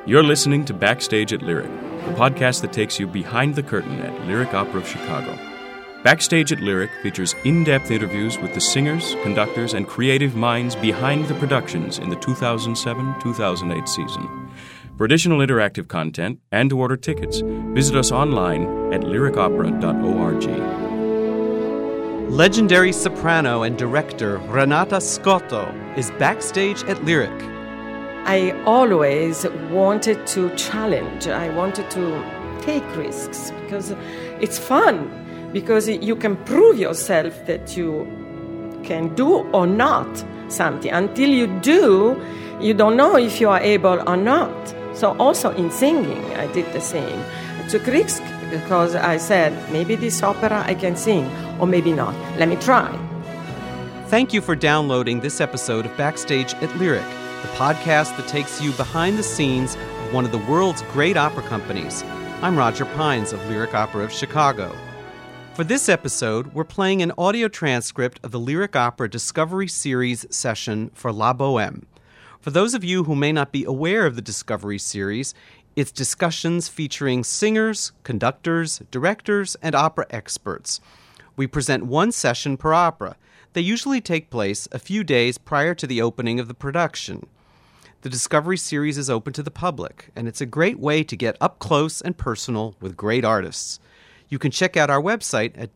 You're listening to Backstage at Lyric, the podcast that takes you behind the curtain at Lyric Opera of Chicago. Backstage at Lyric features in-depth interviews with the singers, conductors, and creative minds behind the productions in the 2007-2008 season. For additional interactive content and to order tickets, visit us online at lyricopera.org. Legendary soprano and director Renata Scotto is backstage at Lyric. I always wanted to challenge. I wanted to take risks because it's fun, because you can prove yourself that you can do or not something. Until you do, you don't know if you are able or not. So also in singing, I did the same. I took risks because I said, maybe this opera I can sing, or maybe not. Let me try. Thank you for downloading this episode of Backstage at Lyric, the podcast that takes you behind the scenes of one of the world's great opera companies. I'm Roger Pines of Lyric Opera of Chicago. For this episode, we're playing an audio transcript of the Lyric Opera Discovery Series session for La Bohème. For those of you who may not be aware of the Discovery Series, it's discussions featuring singers, conductors, directors, and opera experts. We present one session per opera. They usually take place a few days prior to the opening of the production. The Discovery Series is open to the public, and it's a great way to get up close and personal with great artists. You can check out our website at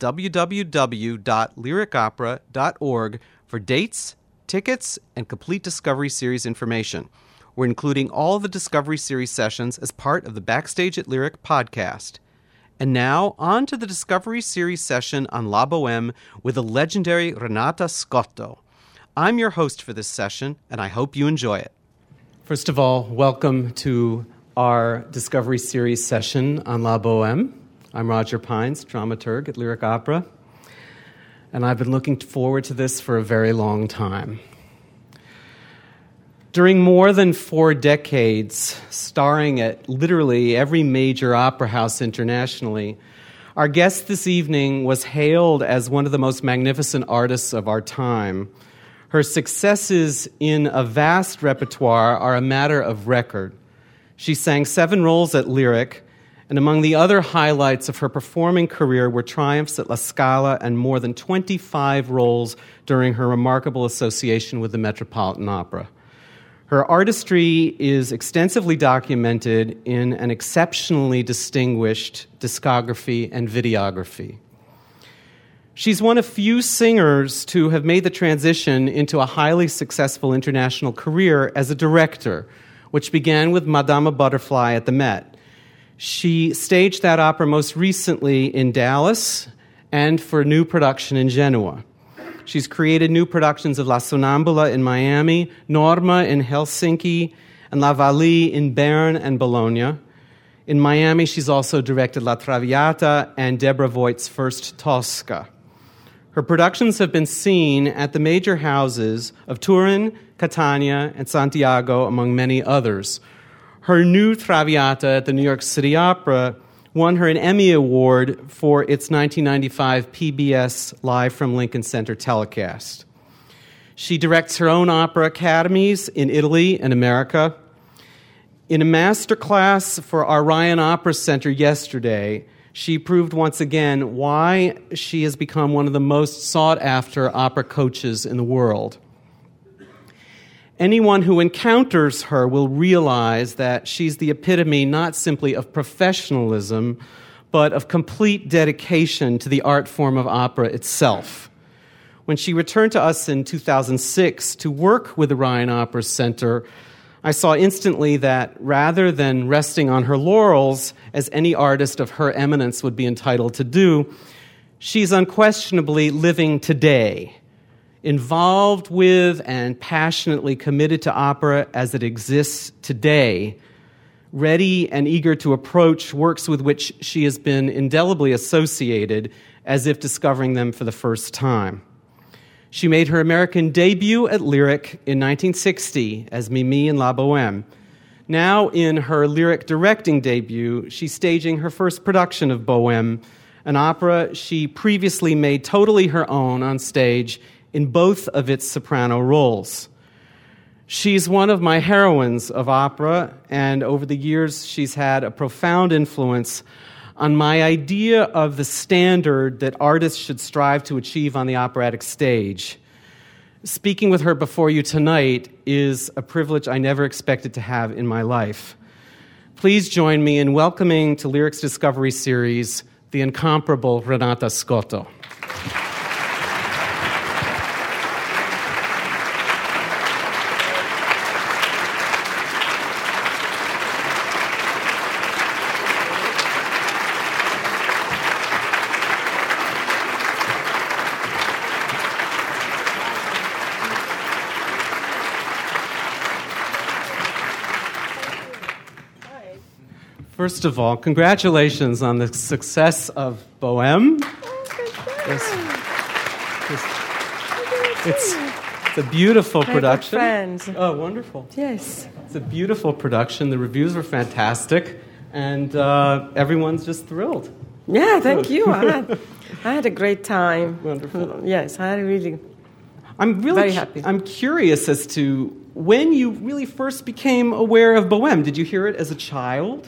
www.lyricopera.org for dates, tickets, and complete Discovery Series information. We're including all the Discovery Series sessions as part of the Backstage at Lyric podcast. And now, on to the Discovery Series session on La Bohème with the legendary Renata Scotto. I'm your host for this session, and I hope you enjoy it. First of all, welcome to our Discovery Series session on La Bohème. I'm Roger Pines, dramaturg at Lyric Opera, and I've been looking forward to this for a very long time. During more than 4 decades, starring at literally every major opera house internationally, our guest this evening was hailed as one of the most magnificent artists of our time. Her successes in a vast repertoire are a matter of record. She sang 7 roles at Lyric, and among the other highlights of her performing career were triumphs at La Scala and more than 25 roles during her remarkable association with the Metropolitan Opera. Her artistry is extensively documented in an exceptionally distinguished discography and videography. She's one of few singers to have made the transition into a highly successful international career as a director, which began with Madama Butterfly at the Met. She staged that opera most recently in Dallas and for a new production in Genoa. She's created new productions of La Sonnambula in Miami, Norma in Helsinki, and La Vallee in Bern and Bologna. In Miami, she's also directed La Traviata and Deborah Voigt's first Tosca. Her productions have been seen at the major houses of Turin, Catania, and Santiago, among many others. Her new Traviata at the New York City Opera won her an Emmy Award for its 1995 PBS Live from Lincoln Center telecast. She directs her own opera academies in Italy and America. In a master class for our Ryan Opera Center yesterday, she proved once again why she has become one of the most sought-after opera coaches in the world. Anyone who encounters her will realize that she's the epitome not simply of professionalism, but of complete dedication to the art form of opera itself. When she returned to us in 2006 to work with the Ryan Opera Center, I saw instantly that rather than resting on her laurels, as any artist of her eminence would be entitled to do, she's unquestionably living today, involved with and passionately committed to opera as it exists today, ready and eager to approach works with which she has been indelibly associated as if discovering them for the first time. She made her American debut at Lyric in 1960 as Mimi in La Bohème. Now in her Lyric directing debut, she's staging her first production of Bohème, an opera she previously made totally her own on stage in both of its soprano roles. She's one of my heroines of opera, and over the years she's had a profound influence on my idea of the standard that artists should strive to achieve on the operatic stage. Speaking with her before you tonight is a privilege I never expected to have in my life. Please join me in welcoming to Lyric's Discovery Series the incomparable Renata Scotto. First of all, congratulations on the success of Bohème. It's a beautiful production. Friends. Oh, wonderful. Yes. It's a beautiful production. The reviews were fantastic, and everyone's just thrilled. Yeah, thank you. I had a great time. Wonderful. Yes, I really... I'm really very happy. I'm curious as to when you really first became aware of Bohème. Did you hear it as a child?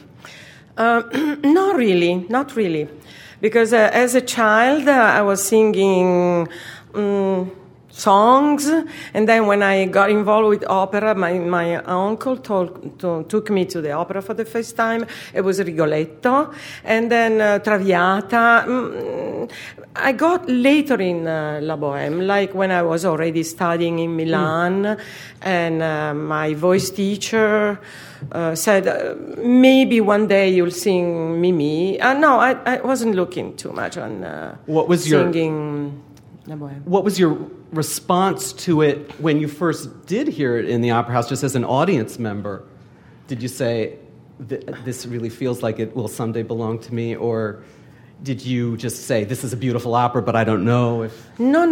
Not really. Because as a child, I was singing songs, and then when I got involved with opera, my uncle took me to the opera for the first time. It was Rigoletto, and then Traviata. I got later in La Bohème, like when I was already studying in Milan, and my voice teacher said, maybe one day you'll sing Mimi. No, I wasn't looking too much on singing La Bohème. What was your response to it when you first did hear it in the Opera House, just as an audience member? Did you say, this really feels like it will someday belong to me, or did you just say, this is a beautiful opera, but I don't know if... No.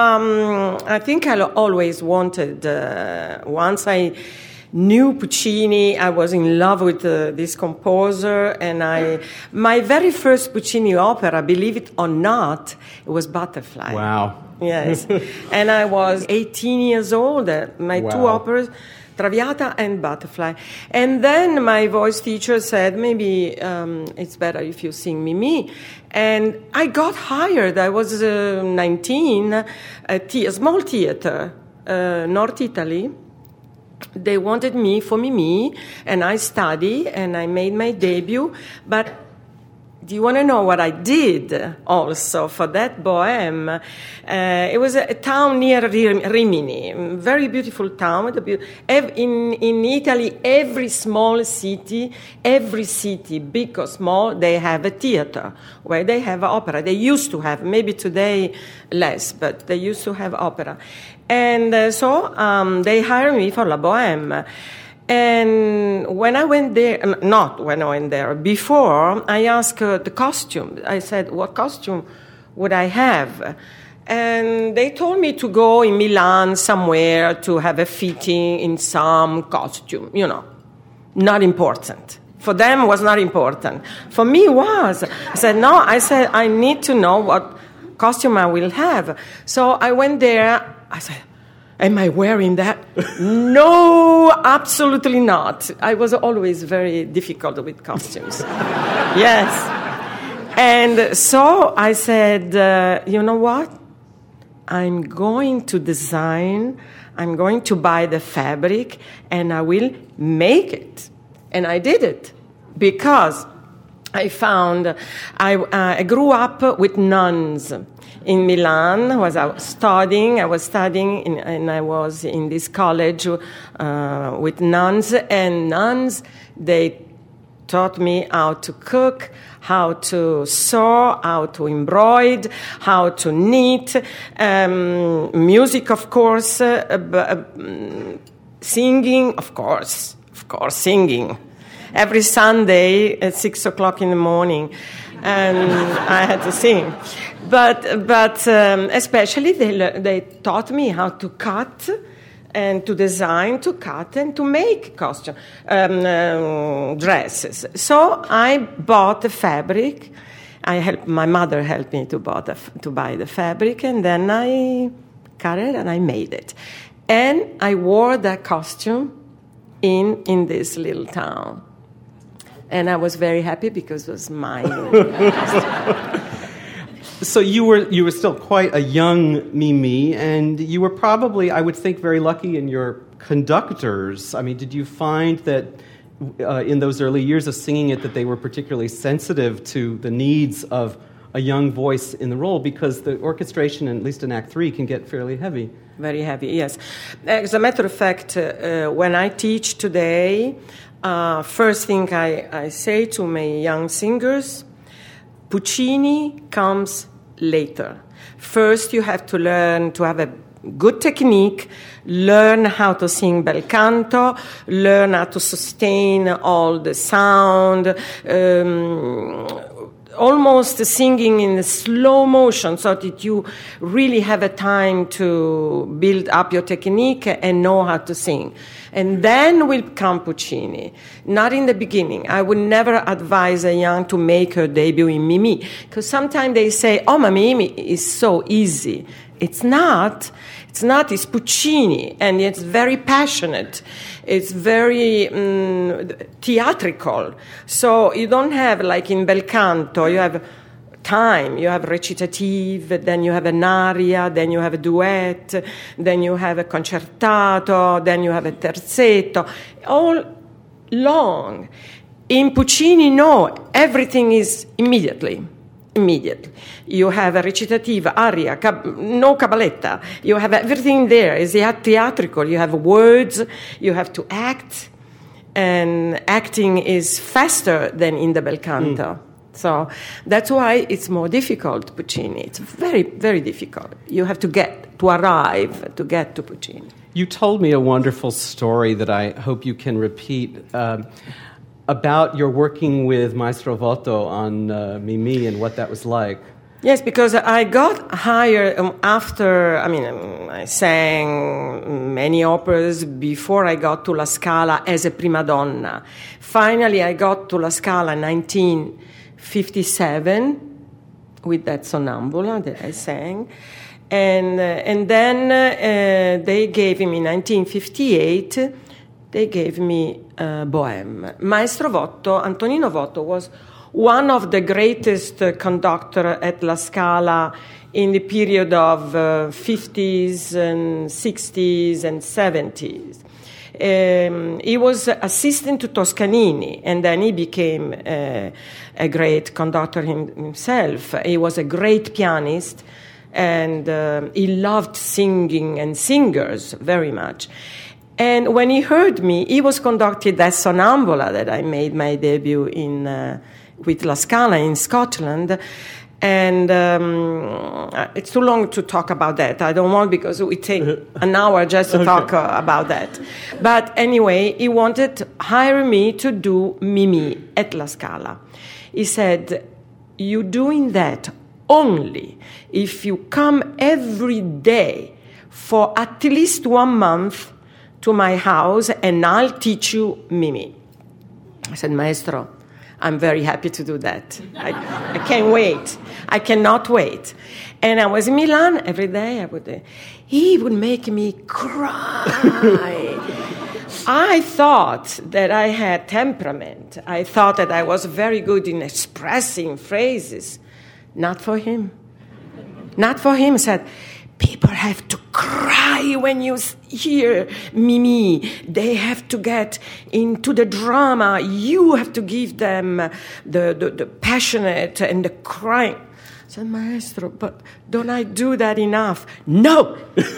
I think I always wanted, once I knew Puccini, I was in love with this composer, and my very first Puccini opera, believe it or not, it was Butterfly. Wow. Yes. And I was 18 years old. My two operas, Traviata and Butterfly. And then my voice teacher said, maybe it's better if you sing Mimi. And I got hired. I was 19 at a small theater, North Italy. They wanted me for Mimi, and I studied, and I made my debut. But do you want to know what I did also for that Bohème? It was a town near Rimini, very beautiful town. In Italy, every city, big or small, they have a theater where they have opera. They used to have, maybe today less, but they used to have opera. And so they hired me for La Bohème. And when I went there, before, I asked the costume. I said, what costume would I have? And they told me to go in Milan somewhere to have a fitting in some costume, not important. For them, it was not important. For me, it was. I said, no, I need to know what costume I will have. So I went there. I said, am I wearing that? No, absolutely not. I was always very difficult with costumes. Yes. And so I said, you know what? I'm going to buy the fabric, and I will make it. And I did it because I found I grew up with nuns in Milan. I was studying, and I was in this college with nuns. And nuns, they taught me how to cook, how to sew, how to embroider, how to knit, music, of course, singing, of course, singing. Every Sunday at 6 o'clock in the morning, and I had to sing. But especially they taught me how to cut and to design, to cut and to make dresses. So I bought the fabric. My mother helped me to buy the fabric, and then I cut it and I made it. And I wore that costume in this little town. And I was very happy because it was mine. So you were still quite a young Mimi, and you were probably, I would think, very lucky in your conductors. I mean, did you find that in those early years of singing it that they were particularly sensitive to the needs of a young voice in the role? Because the orchestration, at least in Act 3, can get fairly heavy. Very heavy, yes. As a matter of fact, when I teach today, first thing I say to my young singers, Puccini comes later. First, you have to learn to have a good technique, learn how to sing bel canto, learn how to sustain all the sound, almost singing in slow motion so that you really have a time to build up your technique and know how to sing. And then will come Puccini. Not in the beginning. I would never advise a young to make her debut in Mimi, because sometimes they say, oh, my Mimi is so easy. It's not. It's not. It's Puccini, and it's very passionate. It's very theatrical. So you don't have, like in bel canto, you have time, you have recitative, then you have an aria, then you have a duet, then you have a concertato, then you have a terzetto, all long. In Puccini, no, everything is immediately. You have a recitative, aria, no cabaletta. You have everything there. It's theatrical. You have words, you have to act, and acting is faster than in the bel canto. So that's why it's more difficult, Puccini. It's very, very difficult. You have to arrive to get to Puccini. You told me a wonderful story that I hope you can repeat about your working with Maestro Votto on Mimi and what that was like. Yes, because I got hired after, I sang many operas before I got to La Scala as a prima donna. Finally, I got to La Scala in 1957 with that Sonnambula that I sang. And then they gave him in 1958, they gave me Bohème. Maestro Votto, Antonino Votto, was one of the greatest conductor at La Scala in the period of 50s and 60s and 70s. He was assistant to Toscanini, and then he became a great conductor himself. He was a great pianist, and he loved singing and singers very much. And when he heard me, he was conducting that Sonnambula that I made my debut in with La Scala in Scotland. And it's too long to talk about that. I don't want, because we take an hour just to talk about that. But anyway, he wanted to hire me to do Mimi at La Scala. He said, "You're doing that only if you come every day for at least 1 month to my house, and I'll teach you Mimi." I said, "Maestro, I'm very happy to do that. I can't wait. I cannot wait." And I was in Milan every day. He would make me cry. I thought that I had temperament. I thought that I was very good in expressing phrases. Not for him. Not for him. He said, "People have to cry when you hear Mimi. They have to get into the drama. You have to give them the passionate and the crying." I said, "Maestro, but don't I do that enough?" "No."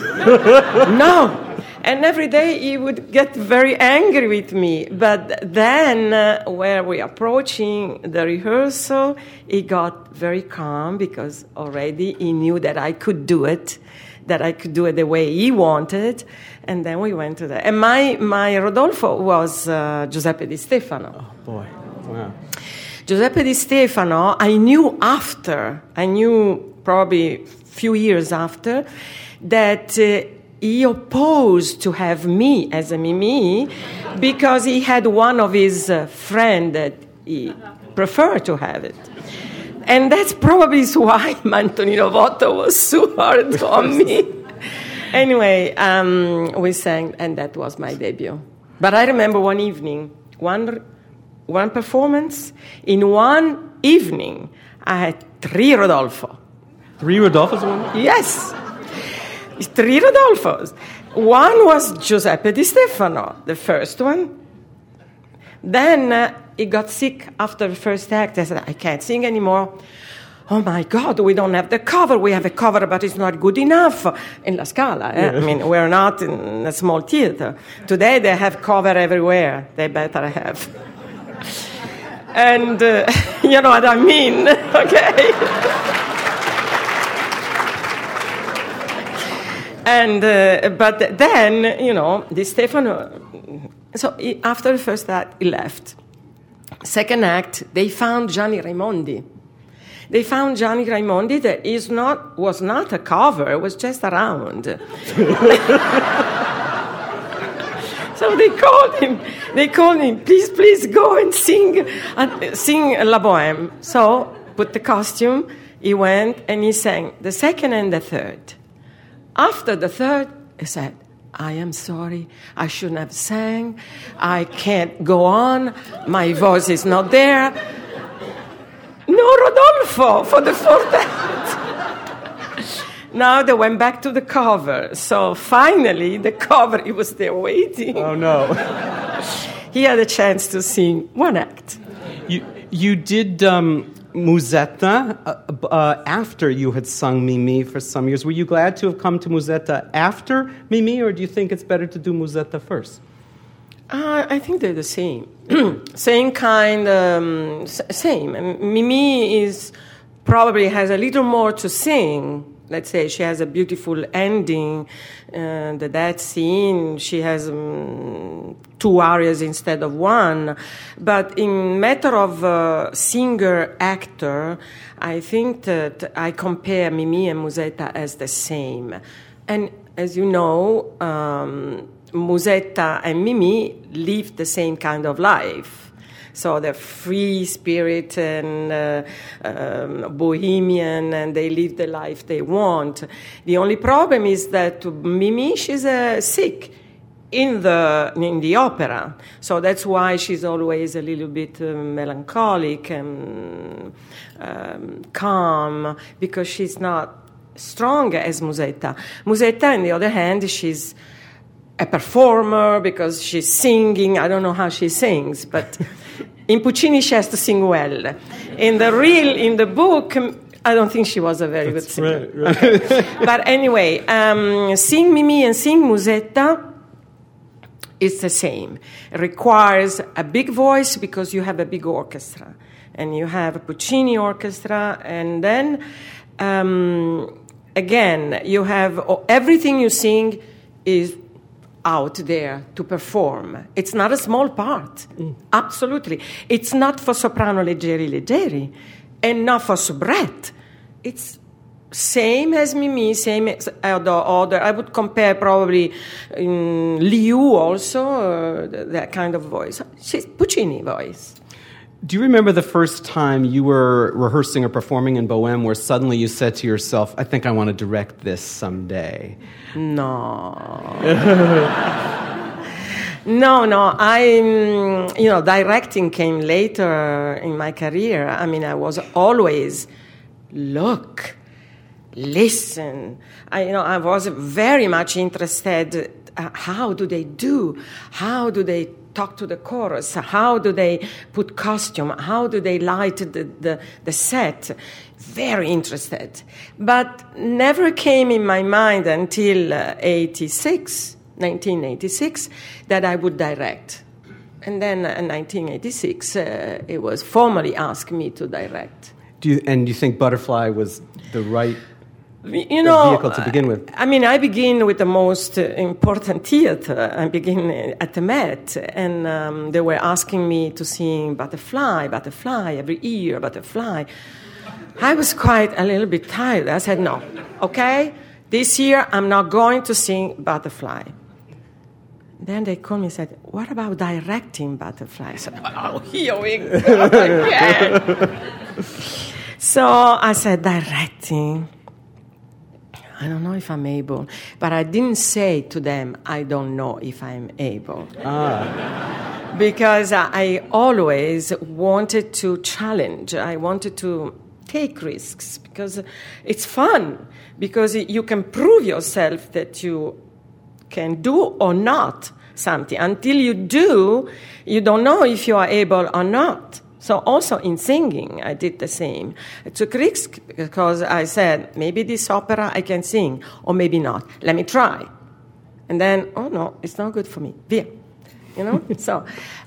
No. And every day he would get very angry with me. But then when we approaching the rehearsal, he got very calm, because already he knew that I could do it, that I could do it the way he wanted. And then we went to that. And my Rodolfo was Giuseppe Di Stefano. Oh, boy. Wow. Giuseppe Di Stefano, I knew probably a few years after, that he opposed to have me as a Mimi, because he had one of his friends that he preferred to have it. And that's probably why Antonino Votto was so hard on me. Anyway, we sang, and that was my debut. But I remember one evening, one performance. In one evening, I had 3 Rodolfo. 3 Rodolfos in one? Yes, 3 Rodolfos. One was Giuseppe Di Stefano, the first one. Then he got sick after the first act. I said, I can't sing anymore. Oh my God, we don't have the cover. We have a cover, but it's not good enough. In La Scala, I mean, we're not in a small theater. Today they have cover everywhere. They better have. And you know what I mean, okay? And but then, you know, Di Stefano. So after the first act, he left. Second act, they found Gianni Raimondi. They found Gianni Raimondi that was not a cover, it was just around. So they called him, please go and sing La Bohème. So, put the costume, he went and he sang the second and the third. After the third, he said, I am sorry, I shouldn't have sang, I can't go on, my voice is not there. No Rodolfo for the fourth act. Now they went back to the cover. So finally, the cover, he was there waiting. Oh, no. He had a chance to sing one act. You did Musetta after you had sung Mimi for some years. Were you glad to have come to Musetta after Mimi, or do you think it's better to do Musetta first? I think they're the same. Same kind, same. Mimi probably has a little more to sing. Let's say she has a beautiful ending. That scene, she has 2 arias instead of 1. But in matter of singer-actor, I think that I compare Mimi and Musetta as the same. And as you know, Musetta and Mimi live the same kind of life. So they're free spirit and bohemian, and they live the life they want. The only problem is that Mimi, she's sick in the opera. So that's why she's always a little bit melancholic and calm, because she's not strong as Musetta. Musetta, on the other hand, she's a performer because she's singing. I don't know how she sings, but in Puccini she has to sing well. In the book, I don't think she was a very good singer. Right. Okay. But anyway, sing Mimi and sing Musetta, it's the same. It requires a big voice because you have a big orchestra, and you have a Puccini orchestra, and then again you have everything you sing is out there to perform. It's not a small part. Absolutely. It's not for soprano leggeri, and not for soubrette. It's same as Mimi, same as other. I would compare probably Liu also, that kind of voice. She's Puccini voice. Do you remember the first time you were rehearsing or performing in Bohème where suddenly you said to yourself, I think I want to direct this someday? No. No. Directing came later in my career. I mean, I was always look, listen. I was very much interested. How do they do? How do they talk to the chorus? How do they put costume? How do they light the set? Very interested. But never came in my mind until 1986, that I would direct. And then in 1986, it was formally asked me to direct. Do you think Butterfly was the right vehicle to begin with? I mean, I begin with the most important theater. I begin at the Met, and they were asking me to sing Butterfly, every year, Butterfly. I was quite a little bit tired. I said, no, okay, this year I'm not going to sing Butterfly. Then they called me and said, what about directing Butterfly? I said, oh, here we go again. So I said, directing. I don't know if I'm able. But I didn't say to them, I don't know if I'm able. Because I always wanted to challenge. I wanted to take risks because it's fun. Because you can prove yourself that you can do or not something. Until you do, you don't know if you are able or not. So also in singing, I did the same. I took risks because I said, maybe this opera I can sing, or maybe not. Let me try. And then, oh no, it's not good for me. Via. You know? So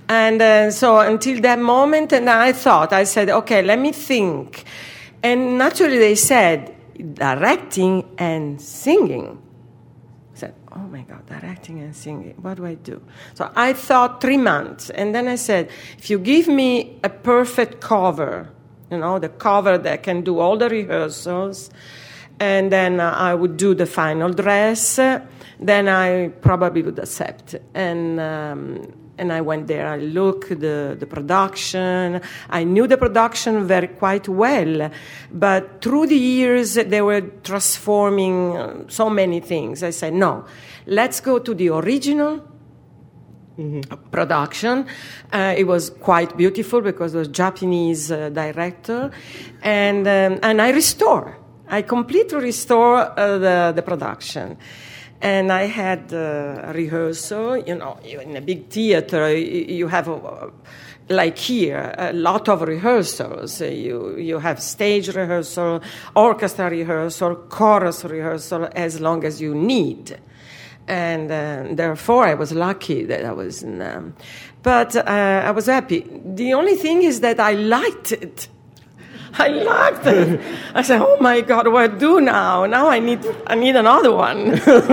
until that moment, and I said, okay, let me think. And naturally they said, directing and singing. I said, oh my God, directing and singing, what do I do? So I thought 3 months, and then I said, if you give me a perfect cover, the cover that can do all the rehearsals, and then I would do the final dress, then I probably would accept. And I went there. I looked at the production. I knew the production quite well. But through the years, they were transforming so many things. I said, no, let's go to the original production. It was quite beautiful because it was a Japanese director. And I completely restore the production. And I had a rehearsal, in a big theater, you have, like here, a lot of rehearsals. You have stage rehearsal, orchestra rehearsal, chorus rehearsal, as long as you need. And therefore, I was lucky that I was in... But I was happy. The only thing is that I liked it. I liked it. I said, oh my God, what do now? Now I need another one.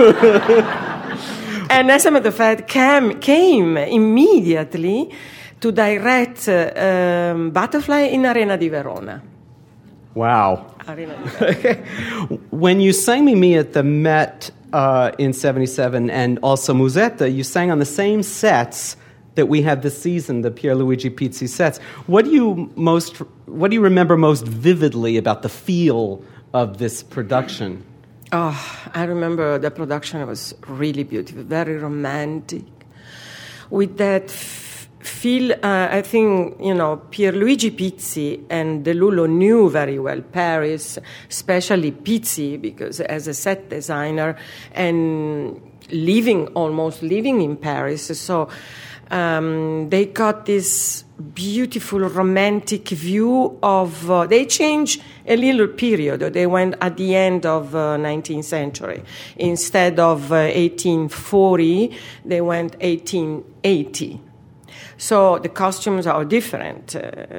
And as a matter of fact, came immediately to direct Butterfly in Arena di Verona. Wow. Arena di Verona. When you sang Mimi at the Met in 77 and also Musetta, you sang on the same sets that we had this season, the Pierluigi Pizzi sets. What do you remember most vividly about the feel of this production? Oh, I remember the production was really beautiful, very romantic. With that feel, I think, Pierluigi Pizzi and De Lullo knew very well Paris, especially Pizzi, because as a set designer and almost living in Paris, so they got this beautiful romantic view of... they changed a little period. They went at the end of 19th century. Instead of 1840, they went 1880. So the costumes are different,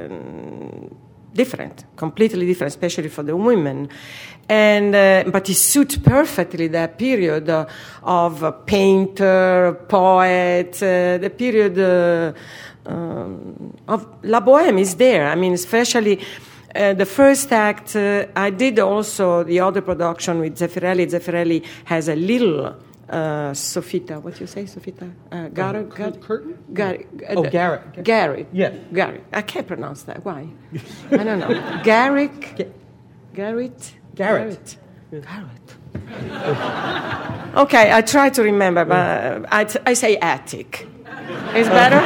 completely different, especially for the women. But it suits perfectly that period of painter, poet, the period of La Bohème is there. I mean, especially the first act. I did also the other production with Zeffirelli. Zeffirelli has a little Sofita. What do you say, Sofita? Curtain? Garrick. Garrick. Garrick. Yeah. Garrick. I can't pronounce that. Why? I don't know. Garrick. Garrett. Okay, I try to remember, but I say attic. Is better?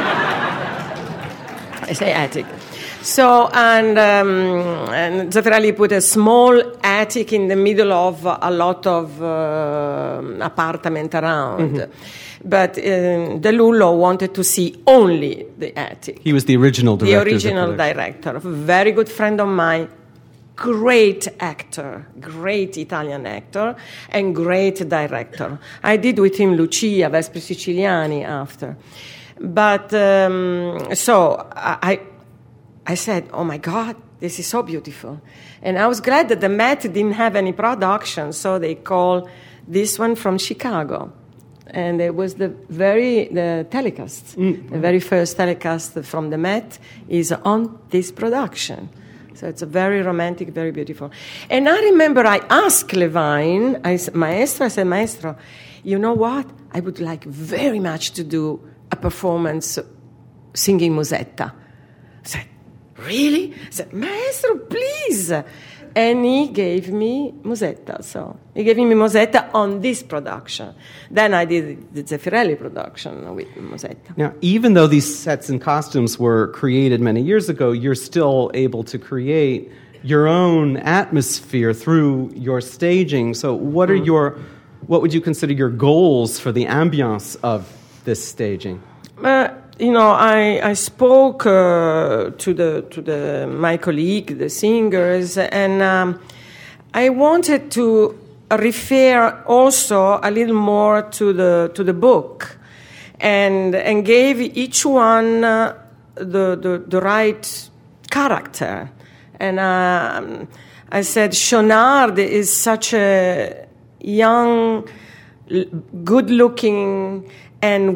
I say attic. So, and Zeffirelli put a small attic in the middle of a lot of apartment around. Mm-hmm. But De Lullo wanted to see only the attic. He was the original director. The original director. A very good friend of mine. Great actor, great Italian actor, and great director. I did with him Lucia, Vespri Siciliani after. But so I said, oh my God, this is so beautiful. And I was glad that the Met didn't have any production, so they called this one from Chicago. And it was the telecast. Mm-hmm. The very first telecast from the Met is on this production. So it's a very romantic, very beautiful. And I remember I asked Levine, I said, Maestro, you know what? I would like very much to do a performance singing Musetta. I said, really? I said, Maestro, please. and he gave me Musetta. So he gave me Musetta on this production. Then I did the Zeffirelli production with Musetta. Now, even though these sets and costumes were created many years ago, you're still able to create your own atmosphere through your staging. So what would you consider your goals for the ambiance of this staging? I spoke to my colleague, the singers, and I wanted to refer also a little more to the book, and gave each one the right character. And I said, Schaunard is such a young, good-looking, and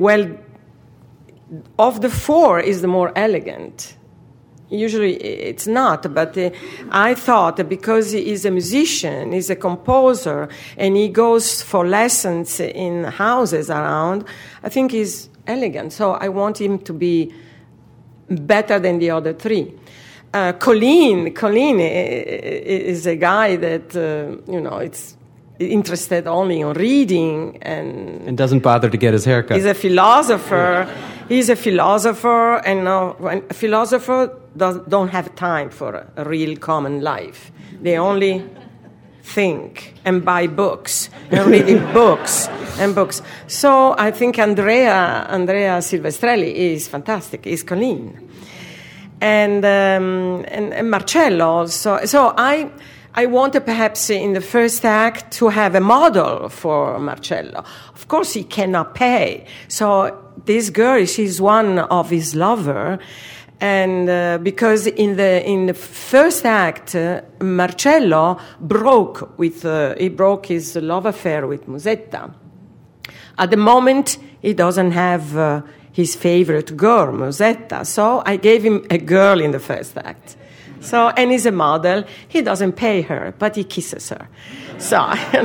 of the four is the more elegant. Usually it's not, but I thought that because he is a musician, he's a composer, and he goes for lessons in houses around, I think he's elegant. So I want him to be better than the other three. Colleen is a guy that, it's interested only in reading and doesn't bother to get his hair cut. He's a philosopher. He's a philosopher, and when a philosopher don't have time for a real common life. They only think and buy books and reading books and books. So I think Andrea Silvestrelli is fantastic. Is Colleen, and Marcello also. So I wanted perhaps in the first act to have a model for Marcello. Of course, he cannot pay. So this girl, she's one of his lover. And because in the first act, Marcello broke his love affair with Musetta. At the moment, he doesn't have his favorite girl, Musetta. So I gave him a girl in the first act. So, and he's a model. He doesn't pay her, but he kisses her. So,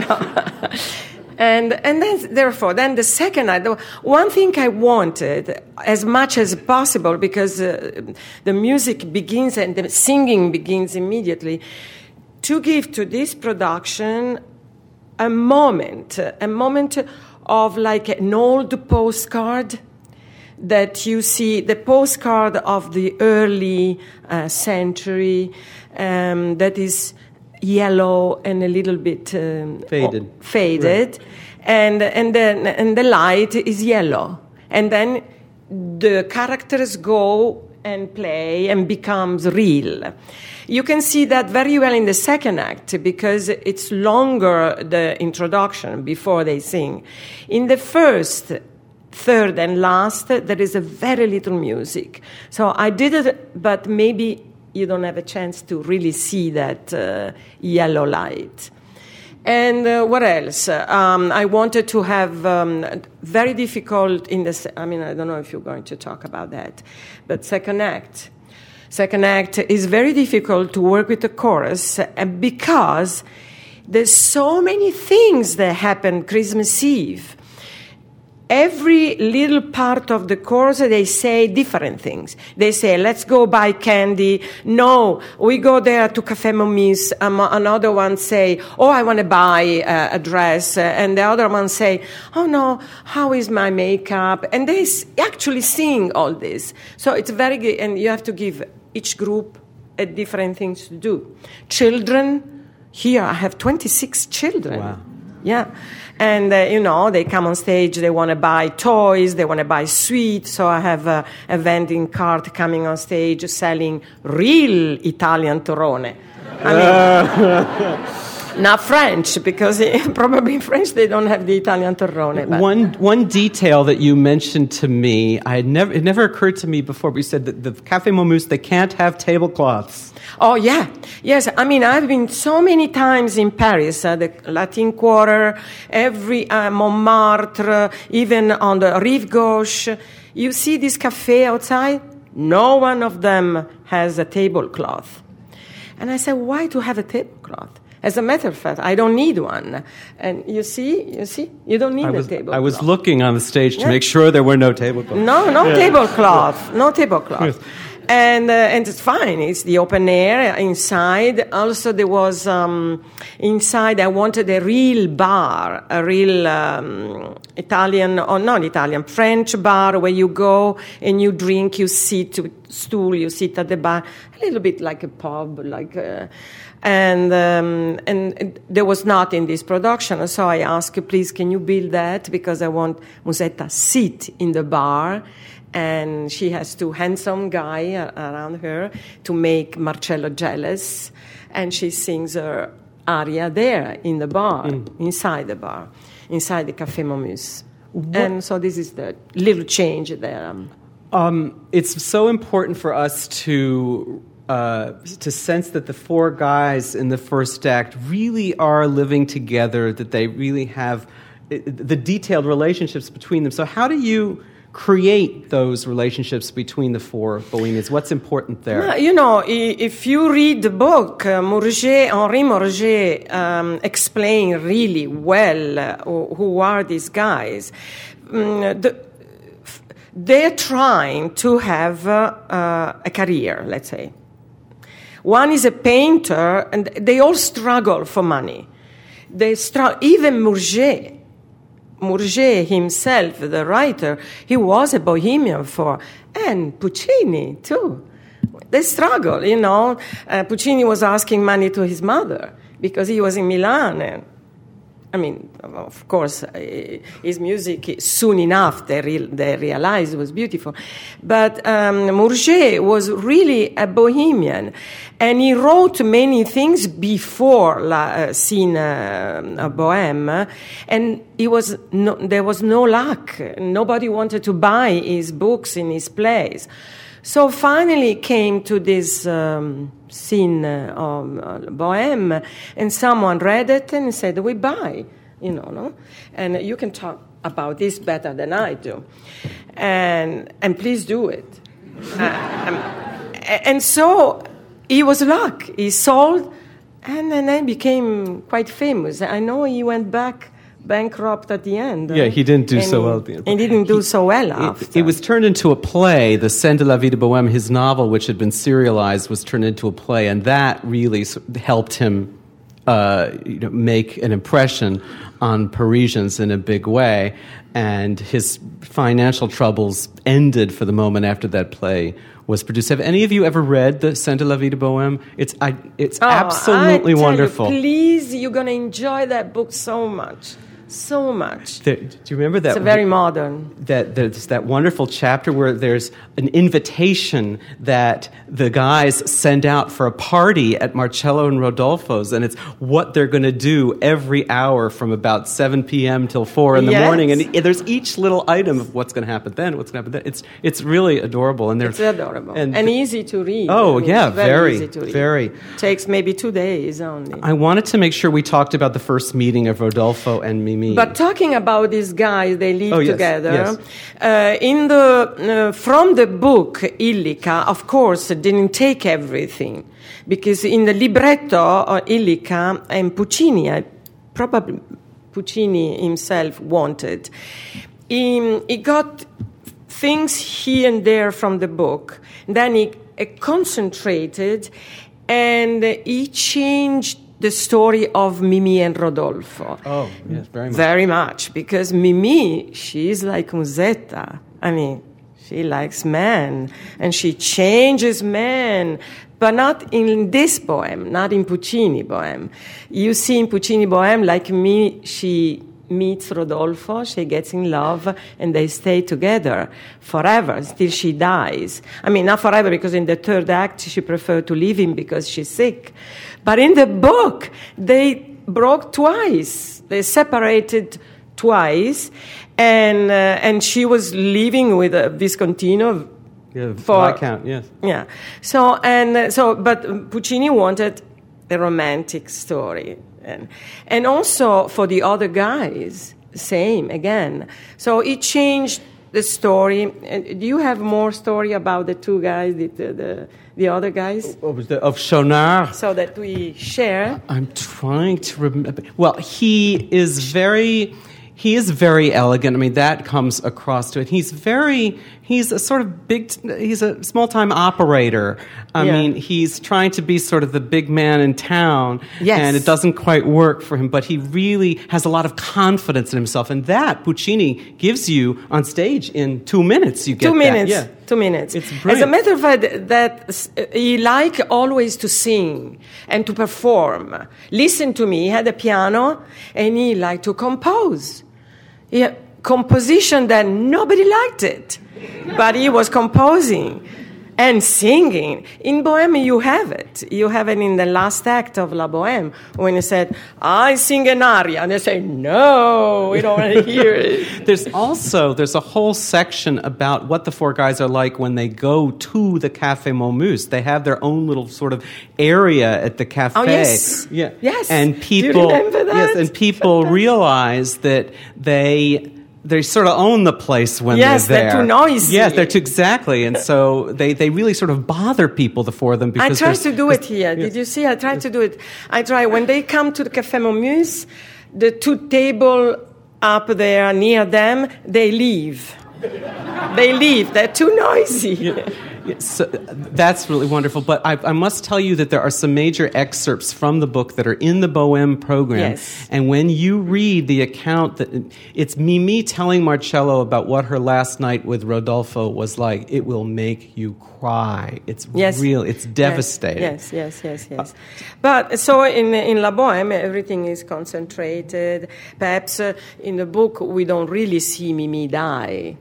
And then, therefore, the second night, one thing I wanted, as much as possible, because the music begins and the singing begins immediately, to give to this production a moment of like an old postcard that you see, the postcard of the early century that is yellow and a little bit faded, right. and the light is yellow, and then the characters go and play and becomes real. You can see that very well in the second act because it's longer, the introduction before they sing. In the first, third and last, there is a very little music. So I did it, but maybe you don't have a chance to really see that yellow light. And what else? I wanted to have very difficult I don't know if you're going to talk about that, but second act is very difficult to work with the chorus because there's so many things that happen Christmas Eve. Every little part of the chorus, they say different things. They say, let's go buy candy. No, we go there to Café Momis. Another one say, oh, I want to buy a dress. And the other one say, oh, no, how is my makeup? And they actually sing all this. So it's very good. And you have to give each group different things to do. Children, here I have 26 children. Wow. Yeah. And, they come on stage, they want to buy toys, they want to buy sweets. So I have a vending cart coming on stage selling real Italian torrone. Not French, because probably in French they don't have the Italian torrone. But. One detail that you mentioned to me, it never occurred to me before, but you said that the Café Momus, they can't have tablecloths. Oh, yeah. Yes, I've been so many times in Paris, the Latin Quarter, every Montmartre, even on the Rive Gauche. You see this cafe outside? No one of them has a tablecloth. And I said, why to have a tablecloth? As a matter of fact, I don't need one. And you see, you don't need a tablecloth. I was looking on the stage to make sure there were no tablecloths. No tablecloth. No tablecloth. And it's fine. It's the open air inside. Also, there was inside. I wanted a real bar, a real Italian or not Italian, French bar where you go and you drink, you sit to stool, you sit at the bar, a little bit like a pub, like. And there was not in this production, so I asked, please, can you build that, because I want Musetta sit in the bar. And she has two handsome guys around her to make Marcello jealous. And she sings her aria there in the bar, inside the bar, inside the Café Momus. And so this is the little change there. It's so important for us to sense that the four guys in the first act really are living together, that they really have the detailed relationships between them. So how do you create those relationships between the four Bohemians? What's important there? You know, if you read the book, Henri Murger explained really well who are these guys. They're trying to have a career, let's say. One is a painter, and they all struggle for money. Even Murger himself, the writer, he was a bohemian and Puccini too. They struggle, you know. Puccini was asking money to his mother because he was in Milan. And, I mean, of course, his music, soon enough, they realized was beautiful. But Murger was really a bohemian. And he wrote many things before La Scene Bohème. And there was no luck. Nobody wanted to buy his books in his plays. So finally came to this scene of Bohème, and someone read it and said, we buy, you know, no? And you can talk about this better than I do. And please do it. And so he was luck. He sold, and then became quite famous. I know he went bankrupt at the end. Yeah, he didn't do so well at the end. He didn't do so well after. It was turned into a play. The Scène de la Vie de Bohème, his novel, which had been serialized, was turned into a play, and that really helped him make an impression on Parisians in a big way. And his financial troubles ended for the moment after that play was produced. Have any of you ever read the Scène de la Vie de Bohème? It's absolutely wonderful. Please, you're going to enjoy that book so much. So much. Do you remember that? It's very modern. There's that wonderful chapter where there's an invitation that the guys send out for a party at Marcello and Rodolfo's, and it's what they're going to do every hour from about 7 p.m. till 4 in the morning. And there's each little item of what's going to happen then, what's going to happen then. It's really adorable. And it's adorable. And easy to read. Oh, yeah, very easy to read. Very. Takes maybe 2 days only. I wanted to make sure we talked about the first meeting of Rodolfo and Mimi. But talking about these guys, they live together. Yes. From the book Illica, of course, didn't take everything, because in the libretto Illica and Puccini, probably Puccini himself wanted, he got things here and there from the book. Then he concentrated, and he changed the story of Mimi and Rodolfo. Oh, yes, very much. Very much, because Mimi, she's like Musetta. I mean, she likes men, and she changes men, but not in this Bohème, not in Puccini Bohème. You see in Puccini Bohème, like me, she meets Rodolfo, she gets in love, and they stay together forever, till she dies. I mean, not forever, because in the third act, she preferred to leave him because she's sick. But in the book, they broke twice. They separated twice, and she was living with Viscontino. Yeah, Viscount, yes. Yeah. But Puccini wanted a romantic story. And also for the other guys, same again. So it changed the story. Do you have more story about the two guys, the other guys? Of Schaunard. So that we share. I'm trying to remember. Well, he is very He is very elegant. I mean, that comes across to it. He's a sort of he's a small-time operator. I mean, he's trying to be sort of the big man in town, and it doesn't quite work for him, but he really has a lot of confidence in himself, and that Puccini gives you on stage in 2 minutes. You get 2 minutes. that. Yeah. 2 minutes. It's brilliant. As a matter of fact, that he liked always to sing and to perform. Listen to me, he had a piano, and he liked to compose. Composition that nobody liked it, but he was composing and singing. In Bohème, you have it. You have it in the last act of La Bohème, when he said, I sing an aria. And they say, no, we don't want to hear it. There's a whole section about what the four guys are like when they go to the Café Momus. They have their own little sort of area at the cafe. Oh, yes. Yeah. Yes. And people, do you remember that? Yes, and people realize that they sort of own the place when they're there. Yes, they're too noisy. Yes, they're too, exactly. And so they really sort of bother people, the four of them. Because I tried to do it here. Did you see? I tried to do it. When they come to the Café Momus, the two tables up there near them, they leave. They leave. They're too noisy. So that's really wonderful. But I must tell you that there are some major excerpts from the book that are in the Bohème program. Yes. And when you read the account, that it's Mimi telling Marcello about what her last night with Rodolfo was like, it will make you cry. It's real. It's devastating. Yes. But so in La Bohème, everything is concentrated. Perhaps in the book, we don't really see Mimi die.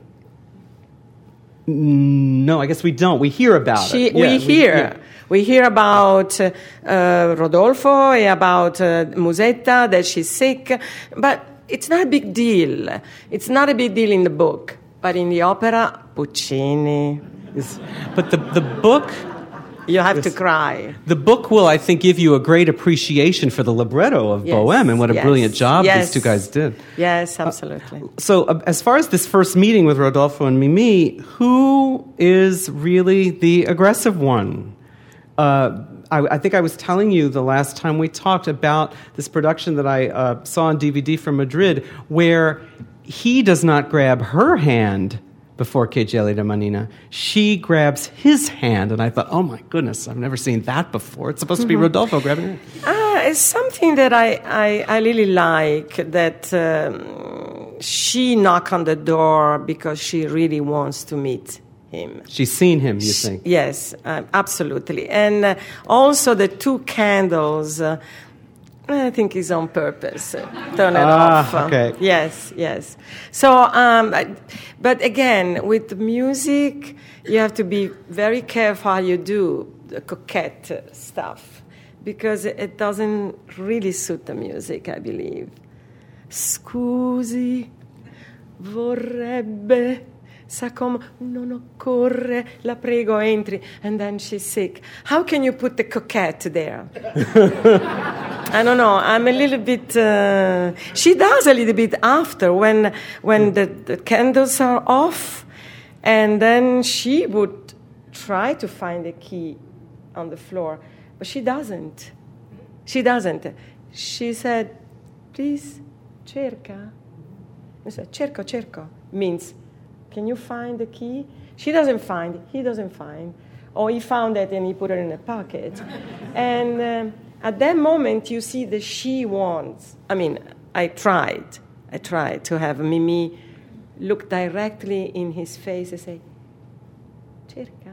No, I guess we don't. We hear about it. We hear about Rodolfo, about Musetta, that she's sick, but it's not a big deal. It's not a big deal in the book, but in the opera, Puccini. But the book... You have to cry. The book will, I think, give you a great appreciation for the libretto of Bohème and what a brilliant job these two guys did. Yes, absolutely. So as far as this first meeting with Rodolfo and Mimi, who is really the aggressive one? I think I was telling you the last time we talked about this production that I saw on DVD from Madrid, where he does not grab her hand before Che gelida manina. She grabs his hand, and I thought, oh my goodness, I've never seen that before. It's supposed to be Rodolfo grabbing her. It's something that I really like, that she knocked on the door because she really wants to meet him. She's seen him, you think? Yes, absolutely. And also the two candles... I think it's on purpose. Turn it off. Okay. Yes. So, but again, with music, you have to be very careful how you do the coquette stuff, because it doesn't really suit the music, I believe. Scusi, vorrebbe, sa come non occorre, la prego, entri, and then she's sick. How can you put the coquette there? I don't know. I'm a little bit... she does a little bit after, when the candles are off, and then she would try to find a key on the floor, but she doesn't. She said, please, cerca. I said, cerco, means, can you find the key? She doesn't find, he doesn't find. Or he found it and he put it in a pocket. And at that moment, you see that she wants. I mean, I tried to have Mimi look directly in his face and say, cerca.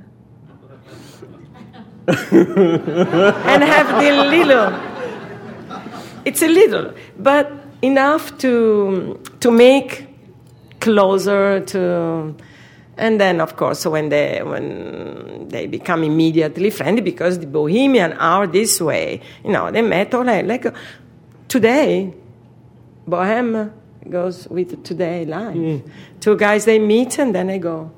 And have the little, it's a little, but enough to make closer to, and then of course when they become immediately friendly, because the Bohemian are this way, they met all like today. Bohème goes with today life. Two guys, they meet and then they go.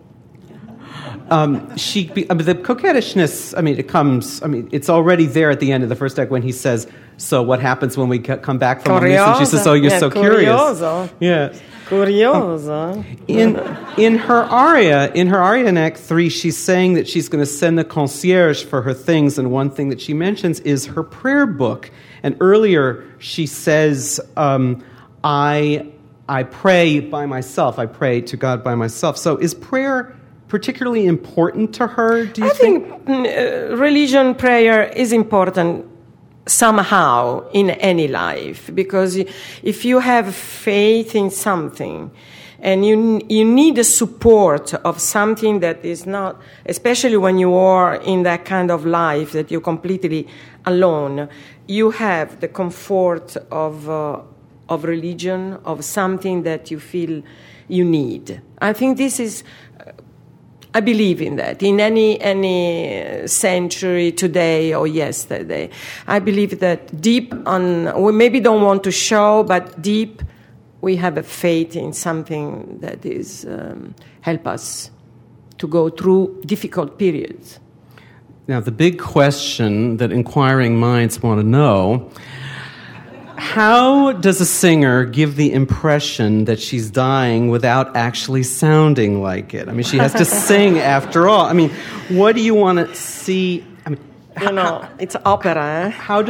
The coquettishness, it comes, it's already there at the end of the first act when he says, so what happens when we come back from a mission? And she says, oh, you're so curious. Yeah. Curioso. In her aria in Act 3, she's saying that she's going to send the concierge for her things, and one thing that she mentions is her prayer book. And earlier she says, I I pray by myself. I pray to God by myself. So is prayer particularly important to her, do you think? I think religion, prayer is important somehow in any life, because if you have faith in something and you need the support of something that is not, especially when you are in that kind of life that you're completely alone, you have the comfort of religion, of something that you feel you need. I think this is, I believe in that. In any century, today or yesterday, I believe that deep on, we maybe don't want to show, but deep, we have a faith in something that is help us to go through difficult periods. Now, the big question that inquiring minds want to know: how does a singer give the impression that she's dying without actually sounding like it? I mean, she has to sing after all. I mean, what do you want to see? I mean, it's opera, eh? How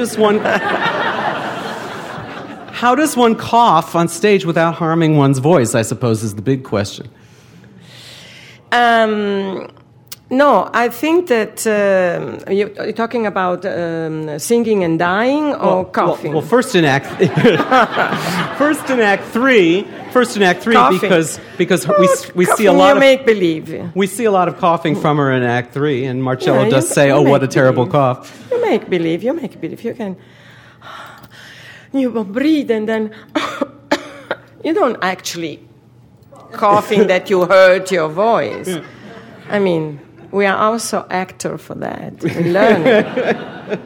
does one cough on stage without harming one's voice, I suppose, is the big question. No, I think that you're talking about singing and dying or coughing. Well, first in Act 3, because we see a lot of make believe. We see a lot of coughing from her in Act 3, and Marcello does say, "Oh, what a terrible cough." You make believe. You can. You breathe and then you don't actually coughing that you hurt your voice. Yeah. I mean, we are also actors for that. We learn it.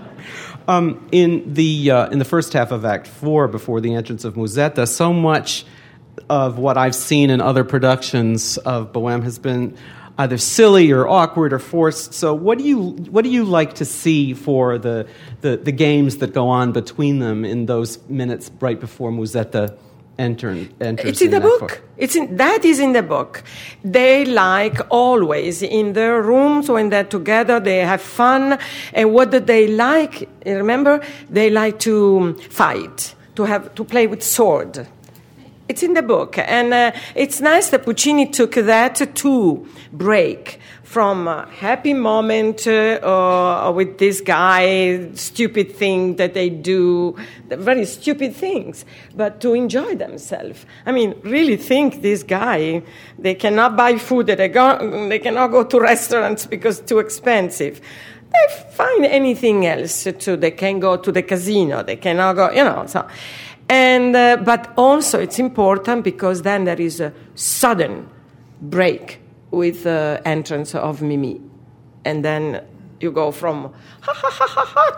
In the first half of Act 4, before the entrance of Musetta, so much of what I've seen in other productions of Bohème has been either silly or awkward or forced. So what do you like to see for the games that go on between them in those minutes right before Musetta enters? It's in the book. That is in the book. They like always in their rooms when they're together, they have fun. And what do they like? Remember, they like to fight, to play with sword. It's in the book, and it's nice that Puccini took that to break from a happy moment with this guy, stupid thing that they do, very stupid things, but to enjoy themselves. I mean, really think this guy, they cannot buy food, they cannot go to restaurants because it's too expensive. They find anything else to do. They can go to the casino, they cannot go, so... And but also it's important because then there is a sudden break with the entrance of Mimi, and then you go from ha ha ha ha ha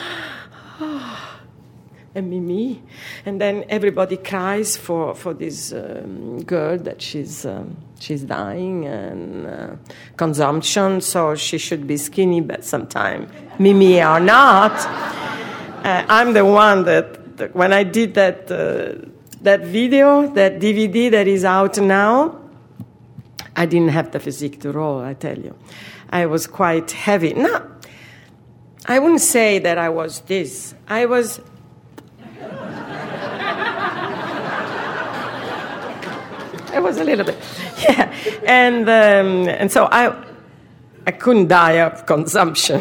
to and Mimi, and then everybody cries for this girl that she's dying and consumption, so she should be skinny, but sometimes Mimi or not. I'm the one that. When I did that video, that DVD that is out now, I didn't have the physique to roll, I tell you. I was quite heavy. No, I wouldn't say that I was this. I was... I was a little bit, yeah. And so I couldn't die of consumption,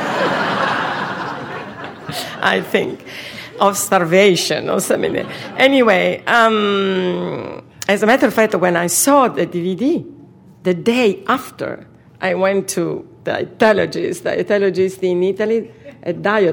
I think. Of starvation or something. Anyway, as a matter of fact, when I saw the DVD, the day after, I went to the dietologist in Italy, a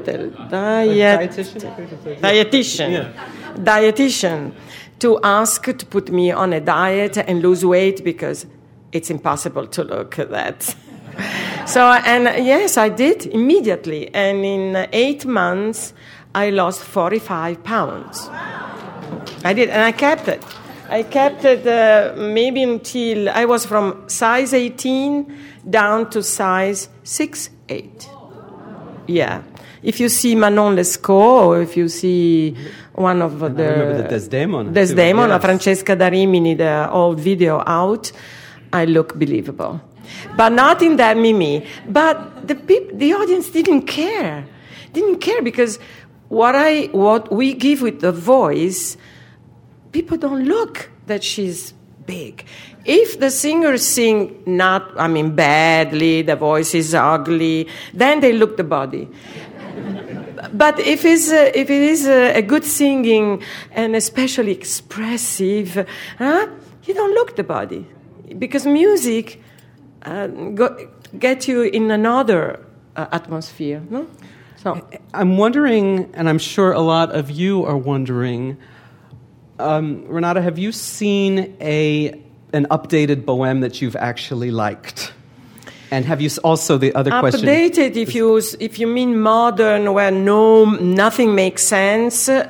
dietitian, to ask to put me on a diet and lose weight because it's impossible to look at that. So, and yes, I did immediately. And in 8 months, I lost 45 pounds. I did, and I kept it. I kept it maybe until I was from size 18 down to size 6'8". Yeah. If you see Manon Lescaut, or if you see one of I remember the Desdemona, yes. Francesca da Rimini, the old video out, I look believable. But not in that Mimi. But the audience didn't care. Didn't care because what we give with the voice, people don't look that she's big. If the singers sing badly, the voice is ugly, then they look the body. But if it is a good singing and especially expressive, you don't look the body, because music get you in another atmosphere. No? So I'm wondering, and I'm sure a lot of you are wondering, Renata, have you seen an updated Bohème that you've actually liked? And have you also, the other question... Updated, if you mean modern, where nothing makes sense, no.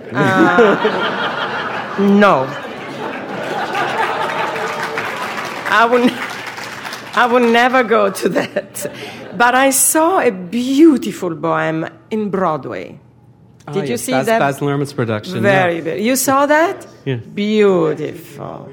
I would never go to that. But I saw a beautiful Bohème in Broadway. Did you see that? Baz Luhrmann's production. Very, very. You saw that? Yeah. Beautiful.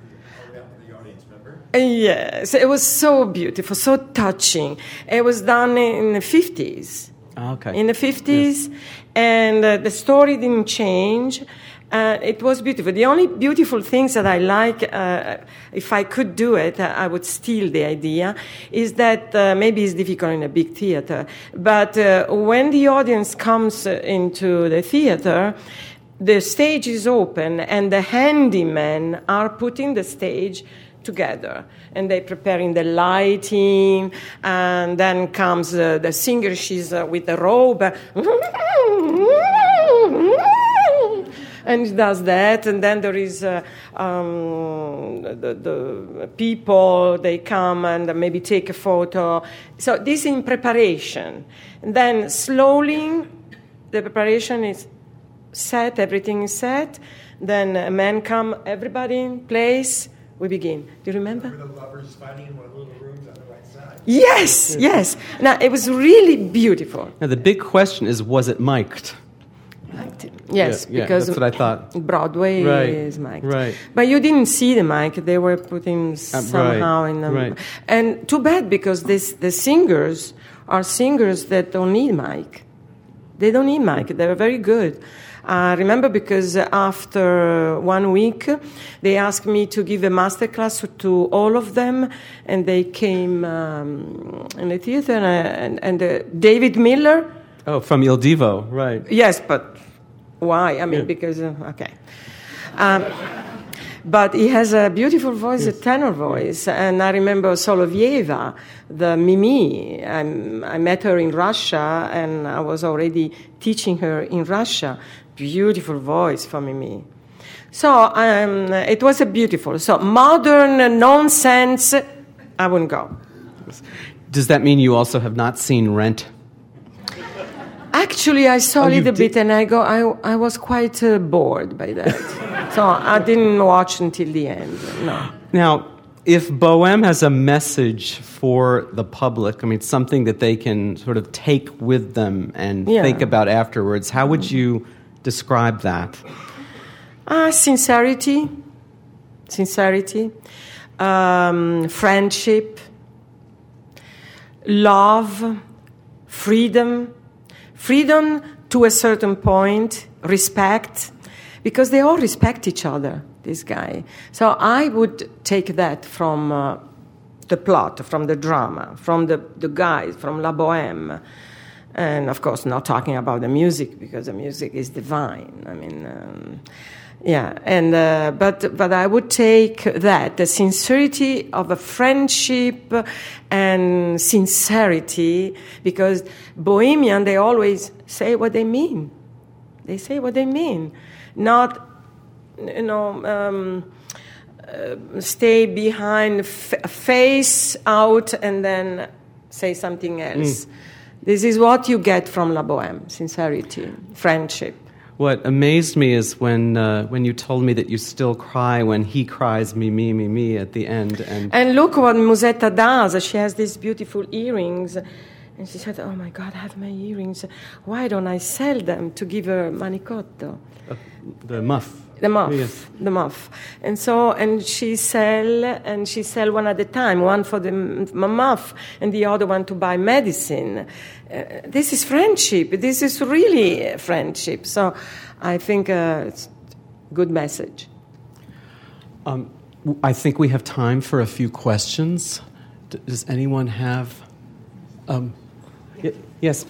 Yes, it was so beautiful, so touching. It was done in the 50s. Okay. In the 50s, yes. And the story didn't change. It was beautiful. The only beautiful things that I like, if I could do it, I would steal the idea, is that maybe it's difficult in a big theater, but when the audience comes into the theater, the stage is open and the handymen are putting the stage together, and they're preparing the lighting, and then comes the singer, she's with a robe, and she does that, and then there is the people, they come and maybe take a photo. So this is in preparation. And then slowly, the preparation is set, everything is set, then a man come, everybody in place, we begin. Do you remember? Remember the lovers fighting in one of the little rooms on the right side? Yes, yes. Now, it was really beautiful. Now, the big question is, was it mic'd? Yes, yeah, because that's what I thought. Broadway is mic'd. Right. But you didn't see the mic. They were putting somehow in them. Right. And too bad, because the singers are singers that don't need mic. They don't need mic. They're very good. I remember because after 1 week, they asked me to give a masterclass to all of them, and they came in the theater, and David Miller. Oh, from Il Divo, right. Yes, but why? I mean, because, okay. But he has a beautiful voice, a tenor voice. And I remember Solovieva, the Mimi. I met her in Russia, and I was already teaching her in Russia. Beautiful voice for Mimi. So it was a beautiful. So modern nonsense, I wouldn't go. Does that mean you also have not seen Rent? Actually, I saw a little bit, and I was quite bored by that. So I didn't watch until the end, no. Now, if Bohème has a message for the public, I mean, something that they can sort of take with them and think about afterwards, how would you describe that? Sincerity, friendship, love, freedom to a certain point, respect, because they all respect each other, this guy. So I would take that from the plot, from the drama, from the guys, from La Bohème. And, of course, not talking about the music, because the music is divine. I mean, but I would take that, the sincerity of a friendship and sincerity, because Bohemian, they always say what they mean. They say what they mean. Not, stay behind, face out, and then say something else. This is what you get from La Bohème, sincerity, friendship. What amazed me is when you told me that you still cry when he cries me, me, me, me at the end. And look what Musetta does. She has these beautiful earrings. And she said, oh, my God, I have my earrings. Why don't I sell them to give her manicotto? The muff. The muff, yes. The muff. And she sell one at a time, one for the muff and the other one to buy medicine. This is friendship. This is really friendship. So I think it's a good message. I think we have time for a few questions. Does anyone have... yes?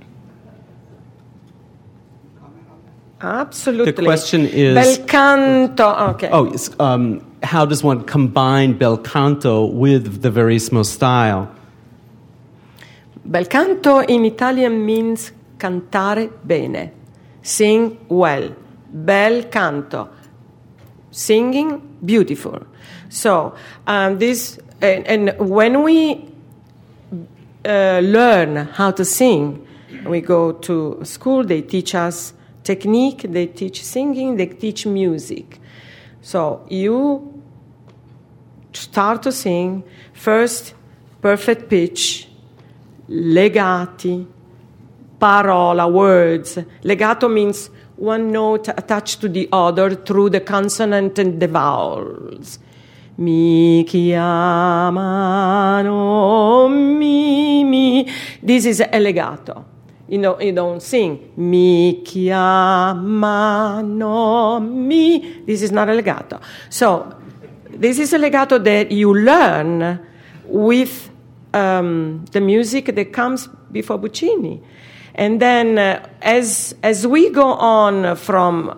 Absolutely. The question is... Bel canto, okay. Oh, yes, how does one combine bel canto with the Verismo style? Bel canto in Italian means cantare bene, sing well. Bel canto, singing beautiful. So this, and when we learn how to sing, we go to school, they teach us technique, they teach singing, they teach music. So you start to sing, first perfect pitch, legati, parola, words. Legato means one note attached to the other through the consonant and the vowels. Mi chiamano mi. This is a legato. You don't sing mi chiamano mi. This is not a legato. So this is a legato that you learn with the music that comes before Puccini. And then as we go on from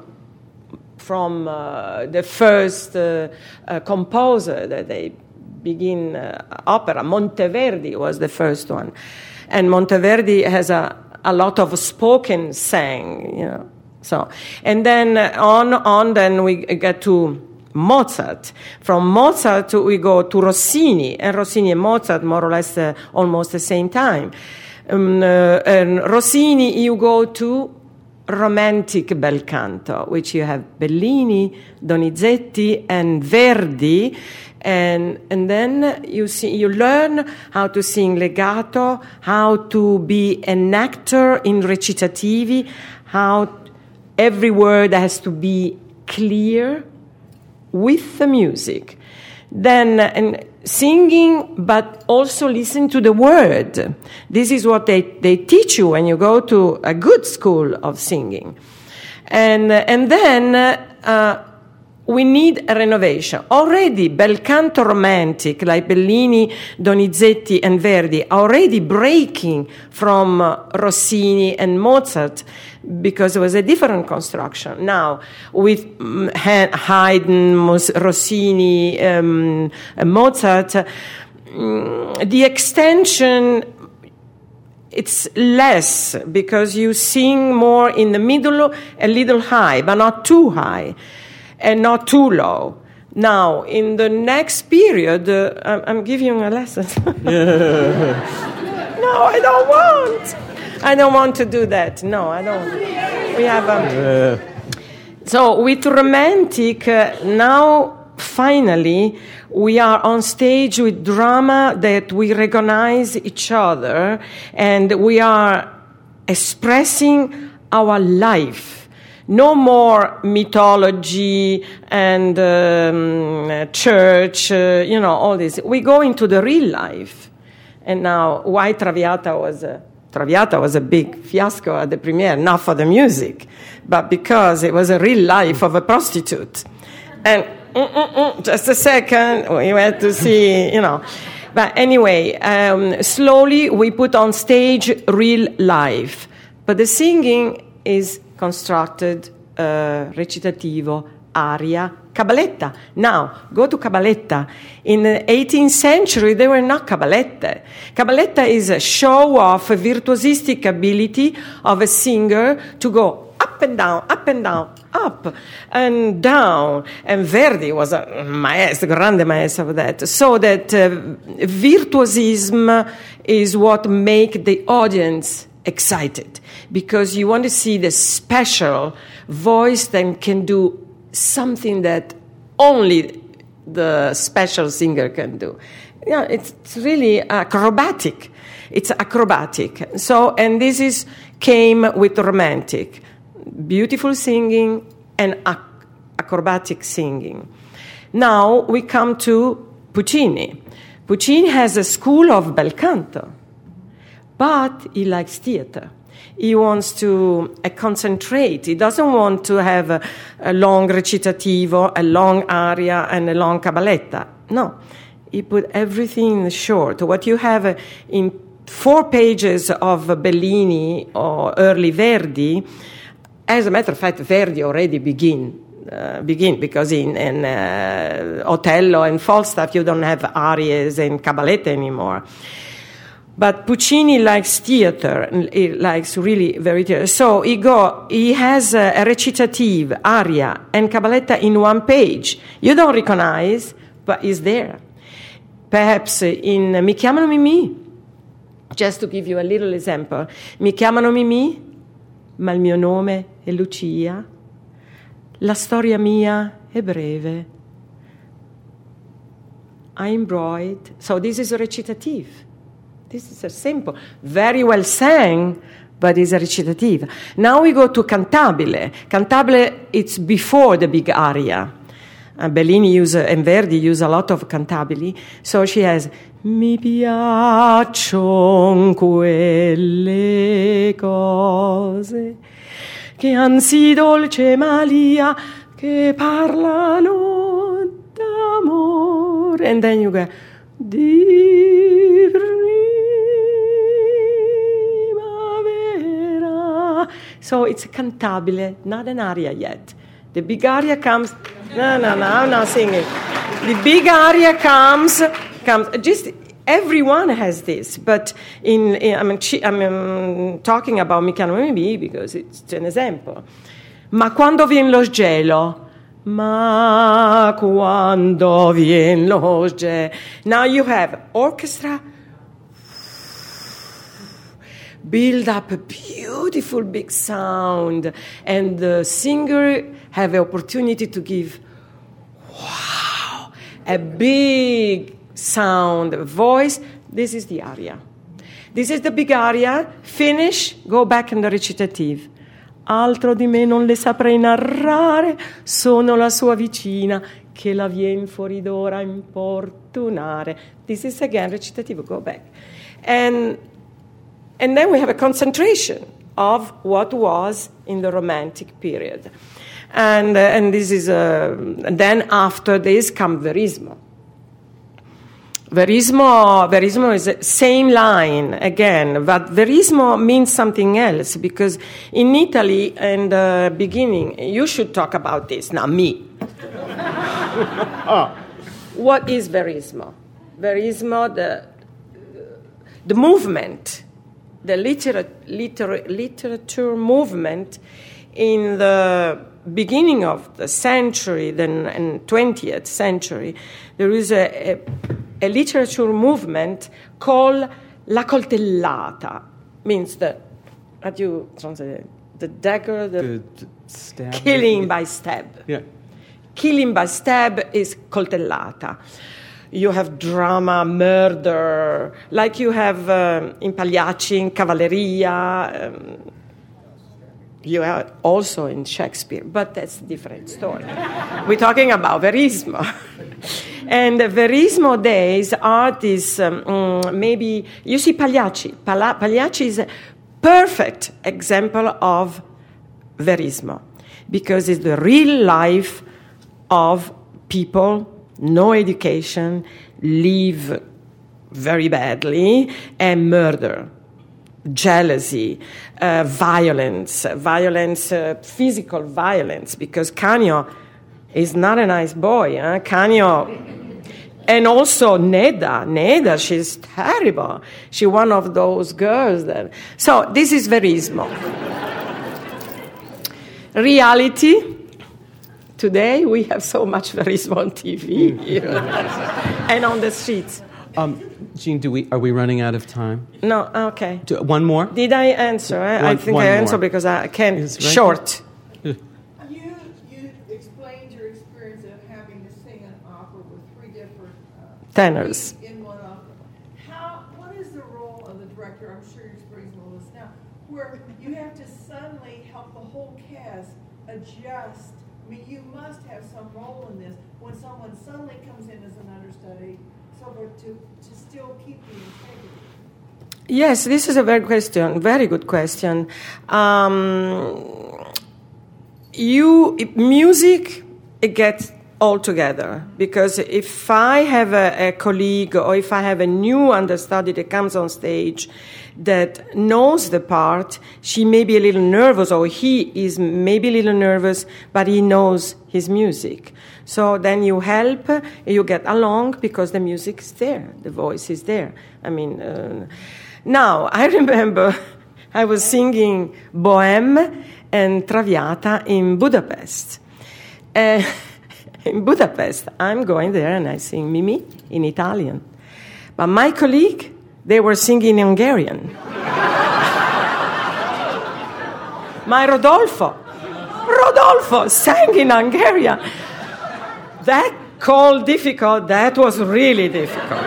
the first composer that they begin opera, Monteverdi was the first one. And Monteverdi has a lot of spoken sang, So, and then then we get to Mozart. From Mozart we go to Rossini, and Rossini and Mozart more or less almost the same time. And Rossini, you go to romantic bel canto, which you have Bellini, Donizetti, and Verdi, and then you learn how to sing legato, how to be an actor in recitativi, how every word has to be clear with the music. Then and singing, but also listen to the word. This is what they teach you when you go to a good school of singing. And then we need a renovation. Already bel canto romantic, like Bellini, Donizetti, and Verdi, are already breaking from Rossini and Mozart, because it was a different construction. Now, with Haydn, Rossini, Mozart, the extension, it's less, because you sing more in the middle, a little high, but not too high, and not too low. Now, in the next period, I'm giving you a lesson. No, I don't want. I don't want to do that. No, I don't. We have. So with romantic, now finally we are on stage with drama that we recognize each other, and we are expressing our life. No more mythology and church, all this. We go into the real life. And now, why Traviata was a big fiasco at the premiere, not for the music, but because it was a real life of a prostitute. And just a second, we had to see, But anyway, slowly we put on stage real life. But the singing is constructed, recitativo, aria, cabaletta. Now, go to cabaletta. In the 18th century, there were not cabalette. Cabaletta is a show of a virtuosistic ability of a singer to go up and down, up and down, up and down. And Verdi was a maestro, grande maestro of that. So that virtuosism is what makes the audience excited, because you want to see the special voice that can do something that only the special singer can do. It's really acrobatic. It's acrobatic. So, and this came with romantic, beautiful singing and acrobatic singing. Now we come to Puccini. Puccini has a school of bel canto, but he likes theater. He wants to concentrate. He doesn't want to have a long recitativo, a long aria, and a long cabaletta. No. He put everything short. What you have in 4 pages of Bellini or early Verdi, as a matter of fact, Verdi already begin because in Otello and Falstaff you don't have arias and cabaletta anymore. But Puccini likes theater, he likes really very theater. So he has a recitative, aria, and cabaletta in 1 page. You don't recognize, but it's there. Perhaps in Mi chiamano Mimì, just to give you a little example. Mi chiamano Mimì, ma il mio nome è Lucia. La storia mia è breve. I'm bright. So this is a recitative. This is a simple, very well sang, but it's a recitative. Now we go to Cantabile. Cantabile, it's before the big aria. Bellini and Verdi use a lot of cantabili. So she has Mi piacciono quelle cose che anzi dolce malia che parlano d'amore. And then you go di primavera. So it's a cantabile, not an aria yet. The big aria comes. No, I'm not singing. The big aria comes. Just everyone has this, but I'm talking about Mi chiamano Mimì because it's an example. Ma quando vien lo gelo. Ma quando vien lo gelo. Now you have orchestra. Build up a beautiful big sound, and the singer have the opportunity to give, wow, a big sound, voice. This is the aria. This is the big aria. Finish, go back in the recitative. Altro di me non le saprei narrare, sono la sua vicina, che la vien fuori d'ora importunare. This is again recitative, go back. And then we have a concentration of what was in the Romantic period. And this is, then after this comes Verismo. Verismo is the same line again, but Verismo means something else because in Italy, in the beginning, you should talk about this, not me. What is Verismo? Verismo, the movement, the literature movement in the beginning of the century, then in 20th century, there is a literature movement called la coltellata, means the dagger, the stab, killing by stab. Yeah. Killing by stab is coltellata. You have drama, murder, like you have in Pagliacci, in Cavalleria. You have also in Shakespeare, but that's a different story. We're talking about Verismo. And the Verismo days are this, maybe, you see Pagliacci. Pagliacci is a perfect example of Verismo because it's the real life of people, no education, live very badly, and murder, jealousy, violence, physical violence, because Canio is not a nice boy. Canio, and also Neda, she's terrible. She's one of those girls that. So this is Verismo. Reality. Today we have so much Verismo on TV and on the streets. Jean, are we running out of time? No, okay. One more? Did I answer? I think I answered because I can't. Right short. You explained your experience of having to sing an opera with 3 different tenors in one opera. What is the role of the director? I'm sure you're experiencing all this now, where you have to suddenly help the whole cast adjust. I mean, you must have some role in this when someone suddenly comes in as an understudy, so to still keep the integrity. Yes, this is a very good question. Music, it gets all together, because if I have a colleague or if I have a new understudy that comes on stage that knows the part, she may be a little nervous, or he is maybe a little nervous, but he knows his music. So then you help, you get along, because the music is there, the voice is there. I mean, now I remember I was singing Bohème and Traviata in Budapest. In Budapest, I'm going there and I sing Mimi in Italian. But my colleague, they were singing in Hungarian. My Rodolfo sang in Hungarian. That was really difficult.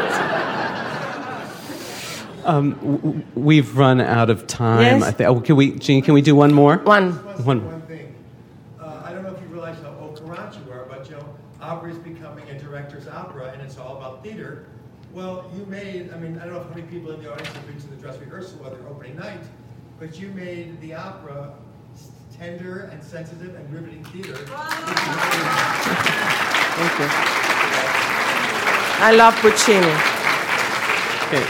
We've run out of time. Yes? Jean, can we do one more? One. One thing. I don't know if you realize how au courant you are, but opera is becoming a director's opera, and it's all about theater. Well, you made, I don't know how many people in the audience have been to the dress rehearsal or their opening night, but you made the opera tender and sensitive and riveting theater. Thank you. I love Puccini. Okay.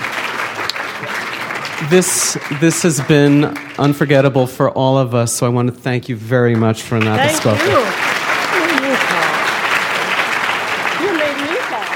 This has been unforgettable for all of us, so I want to thank you very much for Renata Scocca. Thank you. You made me talk.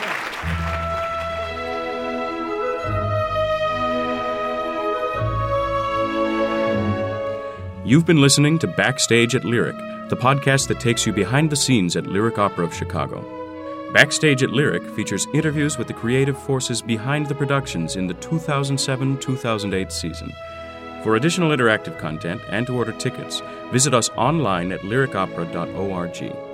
You've been listening to Backstage at Lyric, the podcast that takes you behind the scenes at Lyric Opera of Chicago. Backstage at Lyric features interviews with the creative forces behind the productions in the 2007-2008 season. For additional interactive content and to order tickets, visit us online at lyricopera.org.